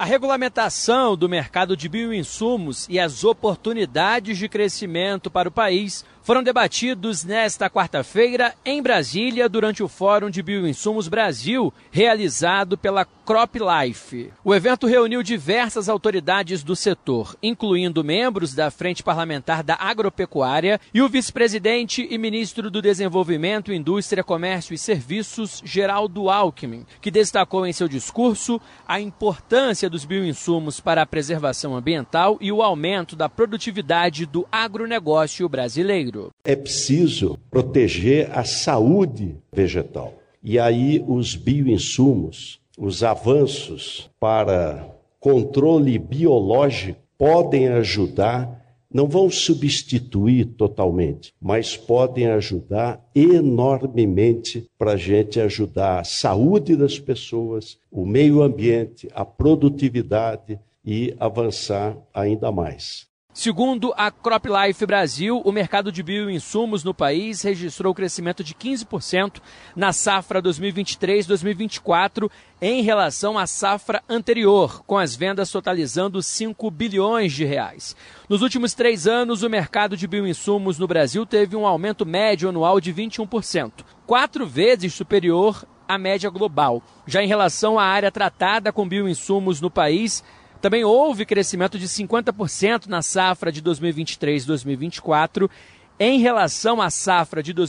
A regulamentação do mercado de bioinsumos e as oportunidades de crescimento para o país foram debatidos nesta quarta-feira em Brasília durante o Fórum de Bioinsumos Brasil, realizado pela CropLife. O evento reuniu diversas autoridades do setor, incluindo membros da Frente Parlamentar da Agropecuária e o vice-presidente e ministro do Desenvolvimento, Indústria, Comércio e Serviços, Geraldo Alckmin, que destacou em seu discurso a importância dos bioinsumos para a preservação ambiental e o aumento da produtividade do agronegócio brasileiro. É preciso proteger a saúde vegetal. E aí os bioinsumos, os avanços para controle biológico podem ajudar, não vão substituir totalmente, mas podem ajudar enormemente para a gente ajudar a saúde das pessoas, o meio ambiente, a produtividade e avançar ainda mais. Segundo a CropLife Brasil, o mercado de bioinsumos no país registrou crescimento de 15% na safra 2023-2024 em relação à safra anterior, com as vendas totalizando 5 bilhões de reais. Nos últimos 3 anos, o mercado de bioinsumos no Brasil teve um aumento médio anual de 21%, 4 vezes superior à média global. Já em relação à área tratada com bioinsumos no país, também houve crescimento de 50% na safra de 2023-2024 em relação à safra de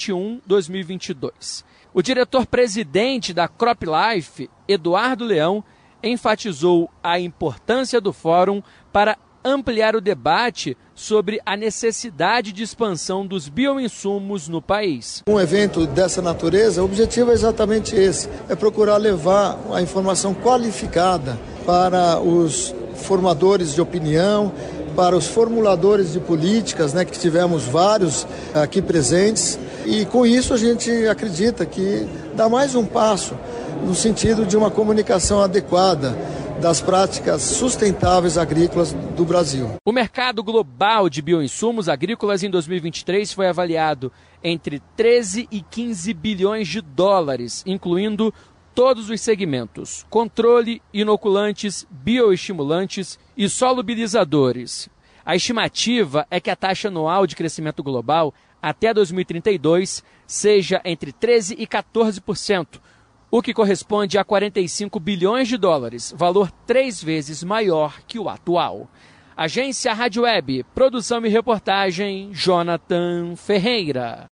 2021-2022. O diretor-presidente da CropLife, Eduardo Leão, enfatizou a importância do fórum para ampliar o debate sobre a necessidade de expansão dos bioinsumos no país. Um evento dessa natureza, o objetivo é exatamente esse, é procurar levar a informação qualificada para os formadores de opinião, para os formuladores de políticas, que tivemos vários aqui presentes. E com isso a gente acredita que dá mais um passo no sentido de uma comunicação adequada das práticas sustentáveis agrícolas do Brasil. O mercado global de bioinsumos agrícolas em 2023 foi avaliado entre 13 e 15 bilhões de dólares, incluindo todos os segmentos: controle, inoculantes, bioestimulantes e solubilizadores. A estimativa é que a taxa anual de crescimento global até 2032 seja entre 13% e 14%, o que corresponde a 45 bilhões de dólares, valor 3 vezes maior que o atual. Agência Rádio Web, produção e reportagem, Jonathan Ferreira.